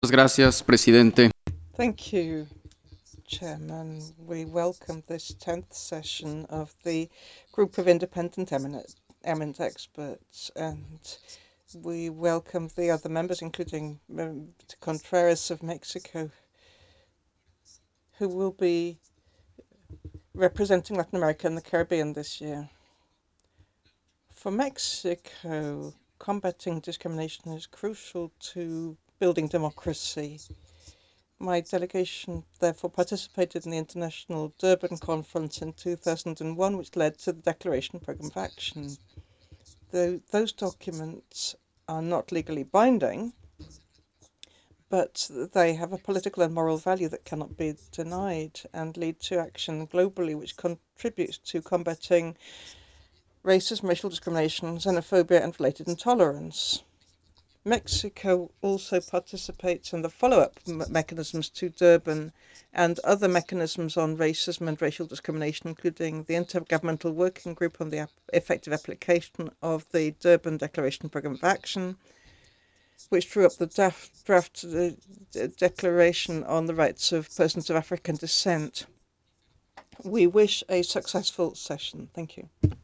Gracias, presidente. Thank you, Chairman. We welcome this 10th session of the Group of Independent Eminent Experts, and we welcome the other members, including Contreras of Mexico, who will be representing Latin America and the Caribbean this year. For Mexico, combating discrimination is crucial to building democracy. My delegation therefore participated in the International Durban Conference in 2001, which led to the Declaration Programme of Action. Those documents are not legally binding, but they have a political and moral value that cannot be denied and lead to action globally, which contributes to combating racism, racial discrimination, xenophobia, and related intolerance. Mexico also participates in the follow-up mechanisms to Durban and other mechanisms on racism and racial discrimination, including the Intergovernmental Working Group on the effective application of the Durban Declaration Programme of Action, which drew up the draft declaration on the rights of persons of African descent. We wish a successful session. Thank you.